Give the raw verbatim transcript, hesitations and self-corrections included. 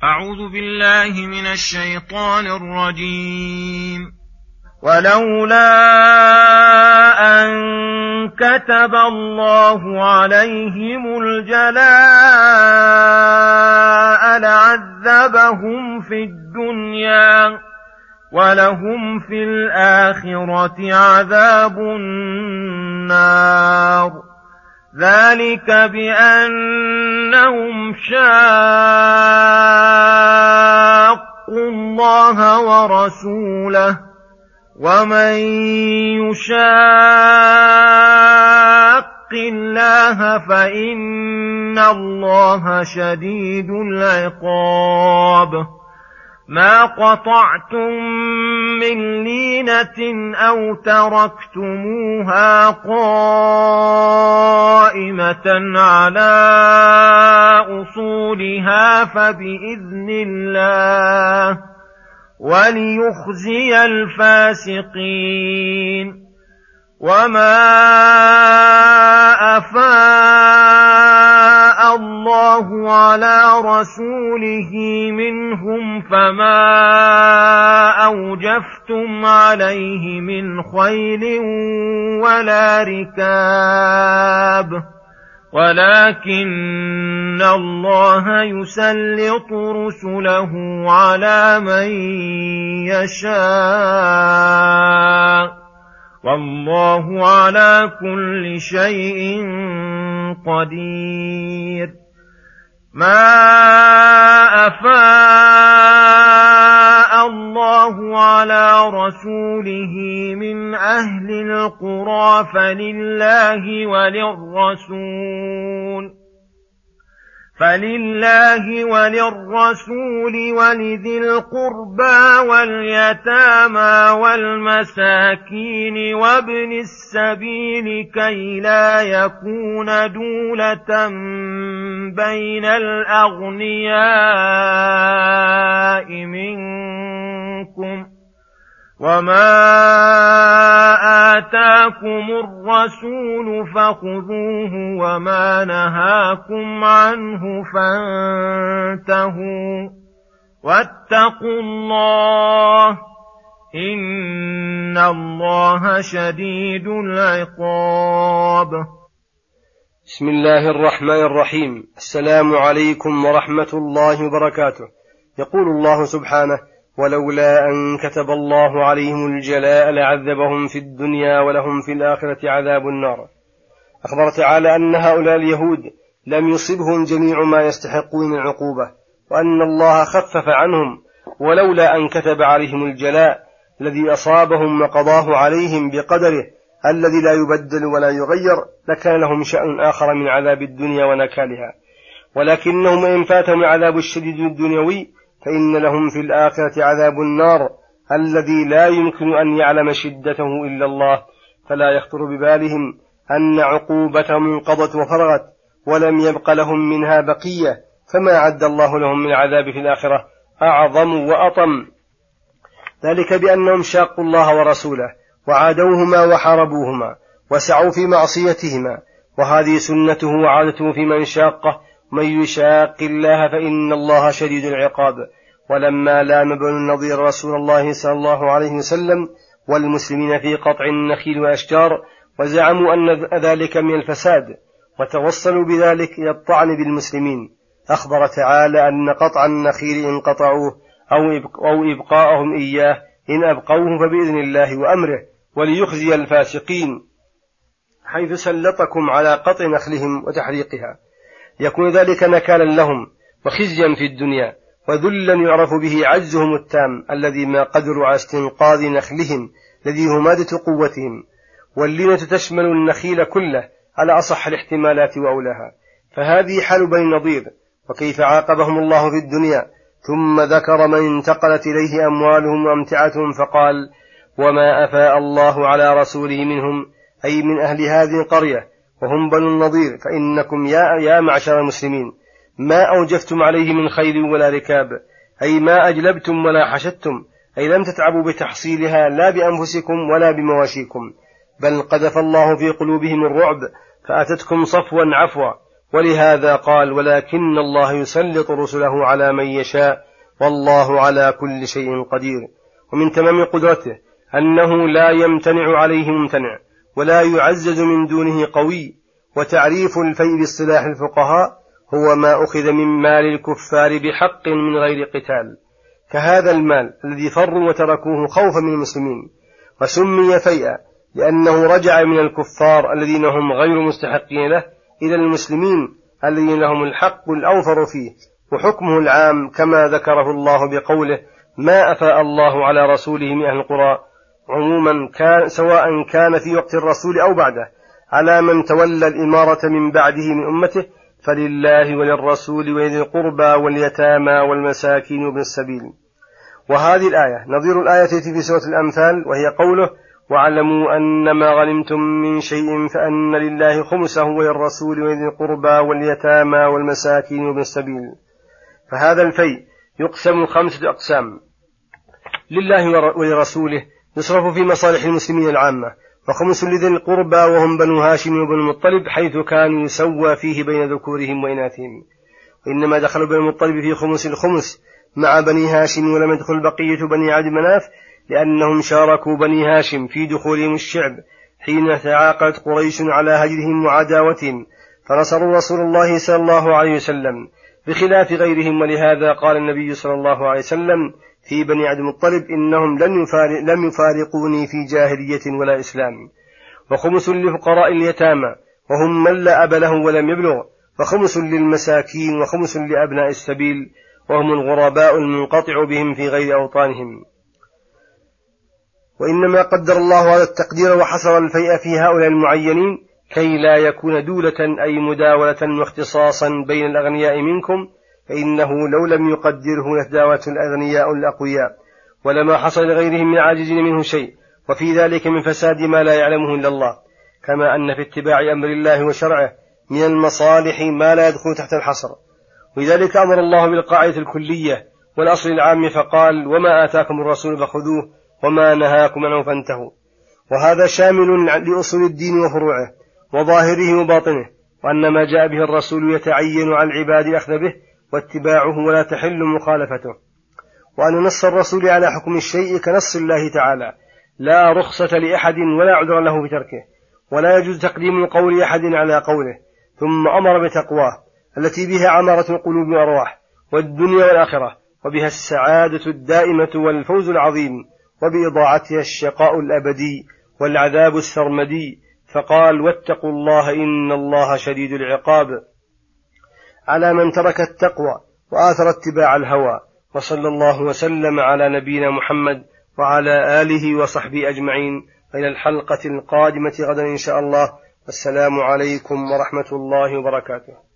أعوذ بالله من الشيطان الرجيم. ولولا أن كتب الله عليهم الجلاء لعذبهم في الدنيا ولهم في الآخرة عذاب النار، ذلك بأنهم شاقوا الله ورسوله، ومن يشاق الله فإن الله شديد العقاب. ما قطعتم من لينة أو تركتموها قائمة على أصولها فبإذن الله وليخزي الفاسقين. وما أفاء الله على رسوله منهم فما أوجفتم عليه من خيل ولا ركاب، ولكن الله يسلط رسله على من يشاء، والله على كل شيء قدير. ما أفاء الله على رسوله من أهل القرى فلله وللرسول فلله وللرسول ولذي القربى واليتامى والمساكين وابن السبيل كي لا يكون دولة بين الأغنياء منكم، وما آتاكم الرسول فخذوه وما نهاكم عنه فانتهوا، واتقوا الله إن الله شديد العقاب. بسم الله الرحمن الرحيم. السلام عليكم ورحمة الله وبركاته. يقول الله سبحانه: ولولا أن كتب الله عليهم الجلاء لعذبهم في الدنيا ولهم في الآخرة عذاب النار. أخبر تعالى أن هؤلاء اليهود لم يصبهم جميع ما يستحقون من العقوبة، وأن الله خفف عنهم، ولولا أن كتب عليهم الجلاء الذي أصابهم وقضاه عليهم بقدره الذي لا يبدل ولا يغير لكان لهم شأن آخر من عذاب الدنيا ونكالها، ولكنهم إن فاتهم العذاب الشديد الدنيوي فإن لهم في الآخرة عذاب النار الذي لا يمكن أن يعلم شدته إلا الله، فلا يخطر ببالهم أن عقوبتهم انقضت وفرغت ولم يبق لهم منها بقية، فما عد الله لهم من العذاب في الآخرة أعظم وأطم، ذلك بأنهم شاقوا الله ورسوله وعادوهما وحاربوهما وسعوا في معصيتهما، وهذه سنته وعادته في من شاقه، من يشاق الله فإن الله شديد العقاب. ولما لام بنو النضير رسول الله صلى الله عليه وسلم والمسلمين في قطع النخيل والأشجار وزعموا أن ذلك من الفساد وتوصلوا بذلك إلى الطعن بالمسلمين، أخبر تعالى أن قطع النخيل إن قطعوه أو إبقاءهم إياه إن أبقوه فبإذن الله وأمره وليخزي الفاسقين، حيث سلطكم على قطع نخلهم وتحريقها، يكون ذلك نكالا لهم وخزيا في الدنيا وذلا يعرف به عجزهم التام الذي ما قدروا على استنقاذ نخلهم الذي هو مادة قوتهم. واللينة تشمل النخيل كله على أصح الاحتمالات وأولاها، فهذه حال بني النضير وكيف عاقبهم الله في الدنيا، ثم ذكر من انتقلت إليه أموالهم وأمتعتهم فقال: وما أفاء الله على رسوله منهم، أي من أهل هذه القرية وهم بنو النضير، فإنكم يا, يا معشر المسلمين ما أوجفتم عليه من خيل ولا ركاب، أي ما أجلبتم ولا حشدتم، أي لم تتعبوا بتحصيلها لا بأنفسكم ولا بمواشيكم، بل قذف الله في قلوبهم الرعب فأتتكم صفوا عفوا، ولهذا قال ولكن الله يسلط رسله على من يشاء والله على كل شيء قدير. ومن تمام قدرته أنه لا يمتنع عليه ممتنع ولا يعزز من دونه قوي. وتعريف الفيء باصطلاح الفقهاء هو ما أخذ من مال الكفار بحق من غير قتال، كهذا المال الذي فروا وتركوه خوفا من المسلمين، وسمي فيئا لأنه رجع من الكفار الذين هم غير مستحقين له إلى المسلمين الذين لهم الحق الأوفر فيه، وحكمه العام كما ذكره الله بقوله ما أفاء الله على رسوله من أهل القرى عموما كان سواء كان في وقت الرسول أو بعده على من تولى الإمارة من بعده من أمته فلله وللرسول ولذي القربى واليتامى والمساكين وابن السبيل. وهذه الآية نظير الآية التي في سورة الأنفال وهي قوله واعلموا أنما غنمتم من شيء فأن لله خمسه وللرسول ولذي القربى واليتامى والمساكين وابن السبيل. فهذا الفيء يقسم خمسة أقسام: لله ولرسوله يصرف في مصالح المسلمين العامة، وخمس لذي القربى وهم بنو هاشم وبنو المطلب حيث كانوا يسوى فيه بين ذكورهم وإناثهم، وإنما دخل بنو المطلب في خمس الخمس مع بني هاشم ولم يدخل بقية بني عبد مناف لأنهم شاركوا بني هاشم في دخولهم الشعب حين تعاقدت قريش على هجرهم وعداوتهم فنصروا رسول الله صلى الله عليه وسلم بخلاف غيرهم. ولهذا قال النبي صلى الله عليه وسلم في بني عبد المطلب إنهم لن يفارق لم يفارقوني في جاهلية ولا إسلام. وخمس لفقراء اليتامى وهم من لا أب له ولم يبلغ، وخمس للمساكين، وخمس لأبناء السبيل وهم الغرباء المنقطع بهم في غير أوطانهم. وإنما قدر الله هذا التقدير وحصر الفيء في هؤلاء المعينين كي لا يكون دولة أي مداولة واختصاصا بين الأغنياء منكم، فإنه لو لم يقدره لتداولت الأغنياء الأقوياء ولما حصل لغيرهم من عاجزين منه شيء، وفي ذلك من فساد ما لا يعلمه إلا الله، كما أن في اتباع أمر الله وشرعه من المصالح ما لا يدخل تحت الحصر. ولذلك أمر الله بالقاعدة الكلية والأصل العام فقال وما آتاكم الرسول فخذوه وما نهاكم عنه فانتهوا. وهذا شامل لأصول الدين وفروعه وظاهره وباطنه، وأن ما جاء به الرسول يتعين على العباد الأخذ به واتباعه ولا تحل مخالفته، وأن نص الرسول على حكم الشيء كنص الله تعالى لا رخصة لأحد ولا عذر له بتركه، ولا يجوز تقديم قول أحد على قوله. ثم أمر بتقواه التي بها عمارة القلوب والأرواح والدنيا والآخرة، وبها السعادة الدائمة والفوز العظيم، وبإضاعتها الشقاء الأبدي والعذاب السرمدي، فقال واتقوا الله إن الله شديد العقاب على من ترك التقوى وآثر اتباع الهوى. وصلى الله وسلم على نبينا محمد وعلى آله وصحبه أجمعين، إلى الحلقة القادمة غدا إن شاء الله. والسلام عليكم ورحمة الله وبركاته.